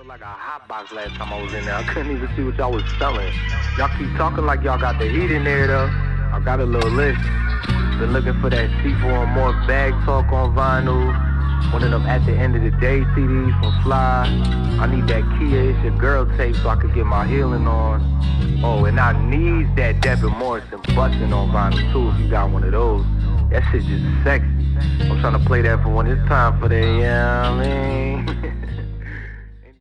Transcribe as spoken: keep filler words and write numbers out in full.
looked like a hot box last time I was in there. I couldn't even see what y'all was selling. Y'all keep talking like y'all got the heat in there though. I got a little list. Been looking for that C four and more bag talk on vinyl. One of them At the End of the Day C Ds from Fly. I need that Kia It's Your Girl tape so I could get my healing on. Oh, and I need that Devin Morrison bustin' on vinyl too if you got one of those. That shit just sexy. I'm trying to play that for when it's time for that, yeah, you know what I mean?